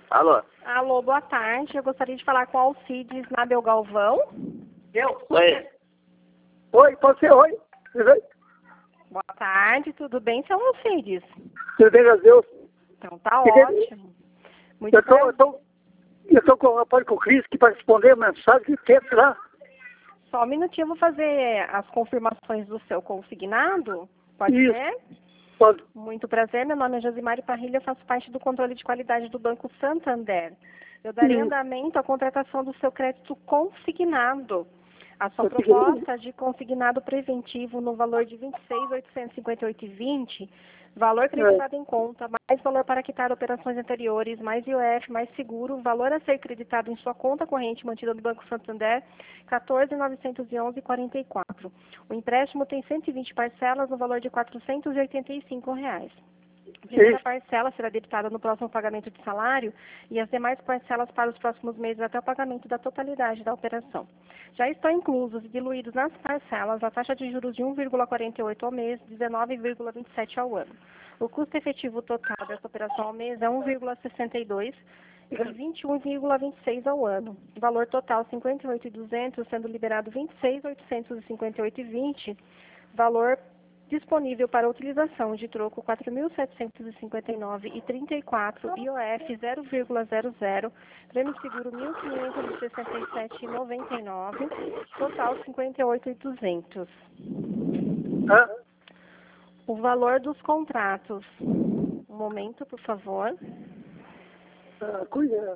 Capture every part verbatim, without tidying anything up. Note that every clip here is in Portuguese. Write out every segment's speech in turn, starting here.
Alô? Alô, boa tarde. Eu gostaria de falar com o Alcides Nabel Galvão. Eu? Oi. Oi, pode ser, oi. Tudo bem? Boa tarde, tudo bem, seu Alcides? Tudo bem, graças a Deus. Então tá Que que- ótimo. Muito Eu tô, prazer. eu tô, eu tô com o rapaz com o Cris que para responder a mensagem que quer lá. Só um minutinho, eu vou fazer as confirmações do seu consignado. Pode Isso. ser? Pode. Muito prazer, meu nome é Josimari Parrilha, eu faço parte do controle de qualidade do Banco Santander. Eu darei Isso. andamento à contratação do seu crédito consignado. A sua Consignado. proposta de consignado preventivo no valor de vinte e seis mil oitocentos e cinquenta e oito reais e vinte centavos, valor creditado em conta, mais valor para quitar operações anteriores, mais I O F, mais seguro, valor a ser creditado em sua conta corrente mantida no Banco Santander, quatorze mil novecentos e onze reais e quarenta e quatro centavos. O empréstimo tem cento e vinte parcelas no valor de quatrocentos e oitenta e cinco reais. A primeira Isso. parcela será debitada no próximo pagamento de salário e as demais parcelas para os próximos meses até o pagamento da totalidade da operação. Já estão inclusos e diluídos nas parcelas a taxa de juros de um vírgula quarenta e oito ao mês, dezenove vírgula vinte e sete ao ano. O custo efetivo total dessa operação ao mês é um vírgula sessenta e dois e vinte e um vírgula vinte e seis ao ano. Valor total cinquenta e oito mil e duzentos, sendo liberado vinte e seis mil oitocentos e cinquenta e oito reais e vinte centavos. Valor disponível para utilização de troco quatro mil setecentos e cinquenta e nove reais e trinta e quatro, I O F zero vírgula zero zero, prêmio seguro mil quinhentos e sessenta e sete reais e noventa e nove, total cinquenta e oito mil e duzentos. Hã? O valor dos contratos. Um momento, por favor. Ah, cuida.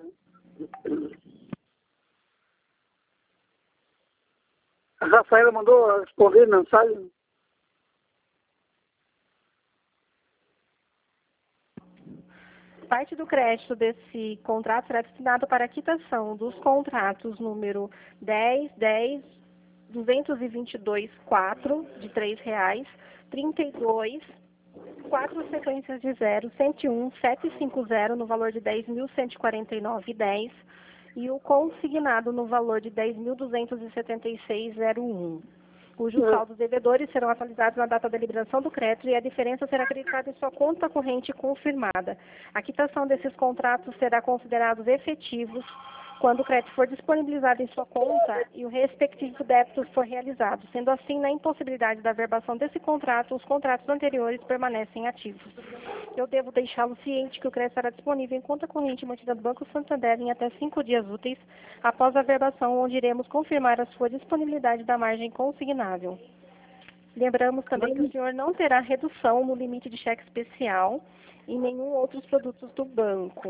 A Rafaela mandou responder mensagem. Parte do crédito desse contrato será destinado para a quitação dos contratos número dez, dez, duzentos e vinte e dois, quatro, de três reais, trinta e dois, quatro sequências de zero, cento e um, setecentos e cinquenta no valor de dez mil cento e quarenta e nove reais e dez e o consignado no valor de dez mil duzentos e setenta e seis reais e zero um. Cujos saldos devedores serão atualizados na data da liberação do crédito e a diferença será acreditada em sua conta corrente confirmada. A quitação desses contratos será considerados efetivos quando o crédito for disponibilizado em sua conta e o respectivo débito for realizado. Sendo assim, na impossibilidade da averbação desse contrato, os contratos anteriores permanecem ativos. Eu devo deixá-lo ciente que o crédito estará disponível em conta corrente mantida no Banco Santander em até cinco dias úteis após a averbação, onde iremos confirmar a sua disponibilidade da margem consignável. Lembramos também que o senhor não terá redução no limite de cheque especial e nenhum outros produtos do banco.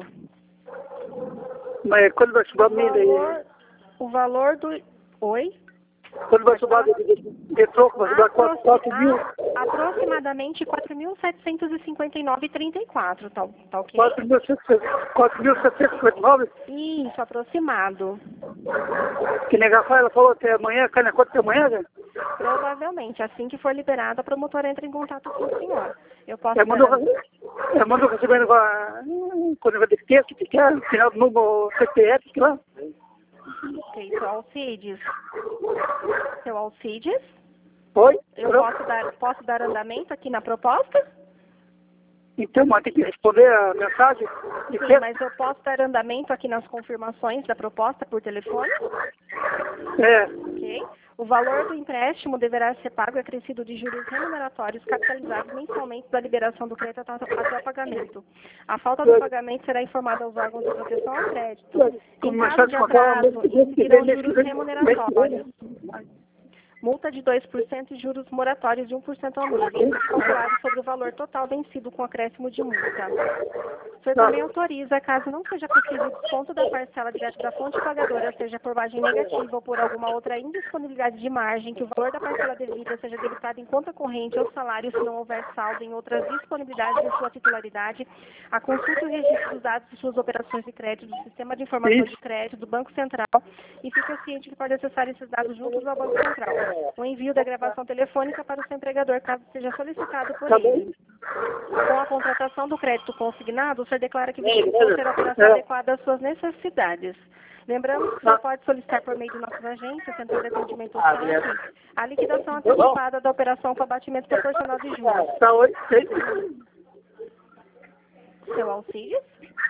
Mas quando vai subir a O milha valor, aí? o valor do... Oi? Quando vai subir de, de, de troco, vai subir Aproxi- quatro mil? a- aproximadamente quatro mil setecentos e cinquenta e nove reais e trinta e quatro, tá, tá ok? quatro mil setecentos e cinquenta e nove? Isso, aproximado. Que nem a Rafaela falou até amanhã, cai na conta até amanhã, né? Provavelmente, assim que for liberado, a promotora entra em contato com o senhor. Eu posso É, mandou, dar... é, mandou recebendo a, quando vai ter que ter, que quer, final do número C P F, que lá. Ok, seu Alcides. Seu Alcides? Oi? Eu Alô? posso dar, posso dar andamento aqui na proposta? Então, mas tem que responder a mensagem. E Sim, quer- mas eu posso dar andamento aqui nas confirmações da proposta por telefone? É, Ok. O valor do empréstimo deverá ser pago e acrescido de juros remuneratórios capitalizados mensalmente da liberação do crédito até até o pagamento. A falta do pagamento será informada aos órgãos de proteção ao crédito. Em como caso de atraso, incidirão juros remuneratórios. Multa de dois por cento e juros moratórios de um por cento ao mês, calculado sobre o valor total vencido com acréscimo de multa. O senhor também autoriza, caso não seja possível o desconto da parcela direto da fonte pagadora, seja por margem negativa ou por alguma outra indisponibilidade de margem, que o valor da parcela devida seja debitado em conta corrente ou salário se não houver saldo em outras disponibilidades de sua titularidade, a consulta e o registro dos dados de suas operações de crédito do Sistema de Informação de Crédito do Banco Central e fica ciente que pode acessar esses dados juntos ao Banco Central. O envio da gravação telefônica para o seu empregador, caso seja solicitado por ele. Com a contratação do crédito consignado, o senhor declara que verificou ser a operação adequada às suas necessidades. Lembramos que o senhor pode solicitar por meio de nossas agências, centro de atendimento ao S A C, a liquidação antecipada da operação com abatimento proporcional de juros. tá, oi, sei. Seu Alcides?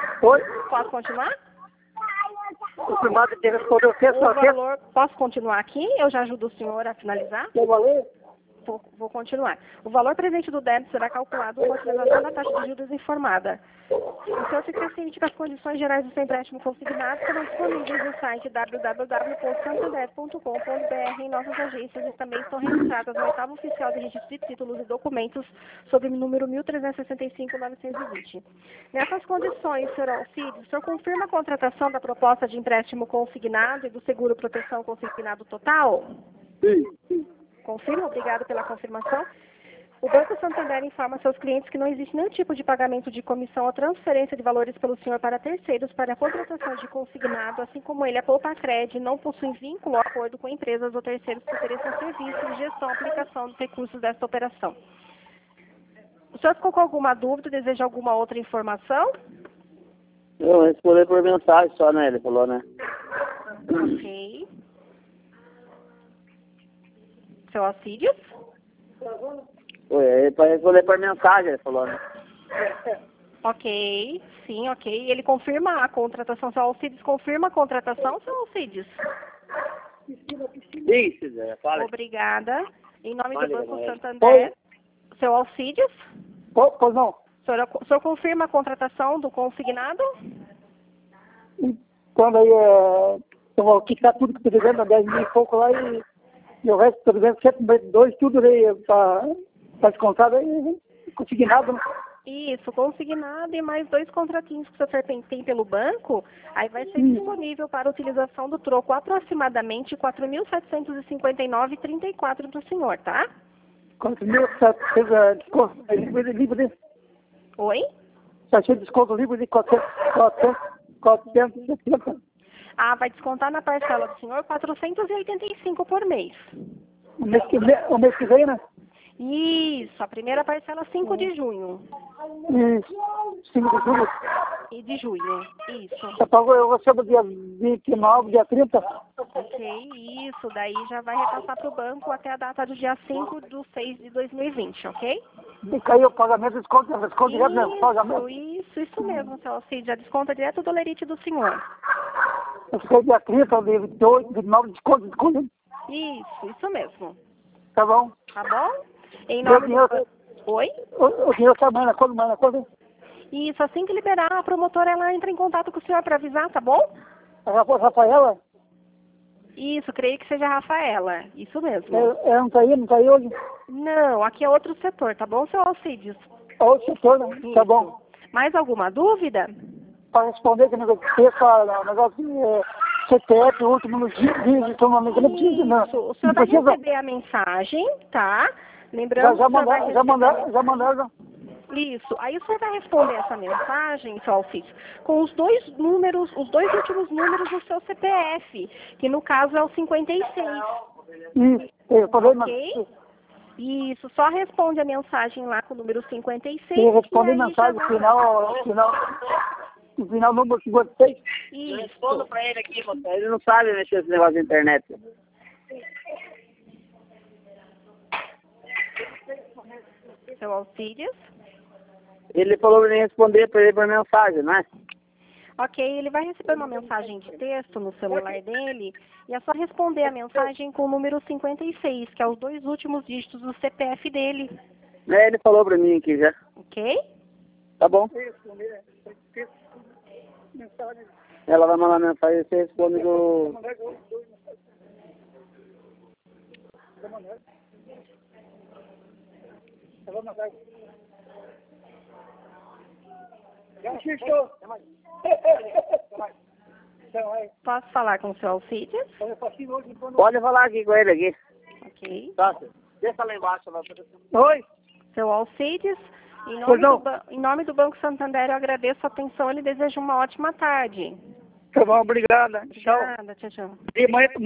Oi? Posso continuar? O primário tem que responder o que, O só que valor, posso continuar aqui? Eu já ajudo o senhor a finalizar? eu falei? Vou, vou continuar. O valor presente do débito será calculado com a utilização da taxa de juros informada. O senhor fica ciente que as condições gerais do seu empréstimo consignado serão disponíveis no site w w w ponto santander ponto com ponto b r em nossas agências e também estão registradas no oitavo oficial de registro de títulos e documentos sob o número mil trezentos e sessenta e cinco, novecentos e vinte. Nessas condições, senhor Alcides, o senhor confirma a contratação da proposta de empréstimo consignado e do seguro proteção consignado total? Sim. Confirma, obrigado pela confirmação. O Banco Santander informa seus clientes que não existe nenhum tipo de pagamento de comissão ou transferência de valores pelo senhor para terceiros para a contratação de consignado, assim como ele, a Poupa-Cred, não possui vínculo ou acordo com empresas ou terceiros que ofereçam serviços de gestão e aplicação dos recursos desta operação. O senhor ficou com alguma dúvida, deseja alguma outra informação? Eu respondi por mensagem só, né? Ele falou, né? Ok. Seu Alcides? Oi, é para responder por mensagem, ele falou, né? Ok, sim, ok. Ele confirma a contratação. Seu Alcides confirma a contratação, seu Alcides? Sim, se quiser, fala. Obrigada. Em nome Fale, do Banco Daniel. Santander, seu Alcides? Pois, pois não. O senhor, o senhor confirma a contratação do consignado? Quando aí é. Eu vou quitar tudo que estou devendo, dez mil e pouco lá e, e o resto estou devendo cento e dois, tudo aí para descontar, aí consignado, né? Isso, consignado e mais dois contratinhos que o senhor tem, tem pelo banco, aí vai ser Hum. disponível para utilização do troco aproximadamente quatro mil setecentos e cinquenta e nove vírgula trinta e quatro do senhor, tá? quatro mil setecentos é desconto livre, livre, Oi? setecentos desconto livre de quatrocentos, quatrocentos, quatrocentos e setenta. Ah, vai descontar na parcela do senhor quatrocentos e oitenta e cinco por mês. O mês que vem, o mês que vem, né? Isso, a primeira parcela cinco de junho. E cinco de julho. E de junho, isso. Eu pago, eu recebo dia vinte e nove, dia trinta. Ok, isso, daí já vai repassar para o banco até a data do dia cinco de seis de dois mil e vinte, ok? E caiu o pagamento, desconto, desconto direto no pagamento. Isso, isso, isso mesmo, seu Alcides, já desconta direto do lerite do senhor. Eu fiquei dia trinta, dia vinte e oito, vinte e nove, desconto, desconto. Isso, isso mesmo. Tá bom? Tá bom? Em Meu nome do... dinheiro, Oi? o, o dinheiro tá amanhã, quando amanhã, quando? Isso, assim que liberar, a promotora ela entra em contato com o senhor para avisar, tá bom? A Rafaela? Isso, creio que seja a Rafaela. Isso mesmo. É, é, não tá aí, não tá aí hoje? Não, aqui é outro setor, tá bom, seu Alcides? É outro setor, né? Tá Isso. bom. Mais alguma dúvida? Para responder que o negócio de texto, negócio de é, C P F, último no dígito, não não precisa, não. Isso, o Não senhor vai precisa. receber a mensagem, tá? Já, Lembrando já que o senhor vai mandaram, já receber... mandaram, já mandaram. Isso, aí o senhor vai responder essa mensagem, seu Alcides, com os dois números, os dois últimos números do seu C P F, que no caso é o cinquenta e seis. Isso, eu falei, Ok? mas Isso, só responde a mensagem lá com o número cinquenta e seis. eu respondi e aí já mensagem, vai- final, final, no final número cinquenta e seis. Eu Isso. respondo pra ele aqui, moça. Ele não sabe mexer esse negócio de internet. Seu Alcides. Ele falou pra mim responder pra ele por mensagem, né? Ok, ele vai receber uma mensagem de texto no celular dele e é só responder a mensagem com o número cinquenta e seis, que é os dois últimos dígitos do C P F dele. É, ele falou pra mim aqui já. Ok? Tá bom? Ela vai mandar mensagem e você responde do... Posso falar com o seu Alcides? Pode falar aqui com ele aqui. Ok. Tá, deixa lá embaixo. Lá. Oi? Seu Alcides, em nome, Pois não. do, Ba- em nome do Banco Santander, eu agradeço a atenção e lhe desejo uma ótima tarde. Tá bom, obrigada. Tchau. Obrigada, tchau, tchau. E amanhã,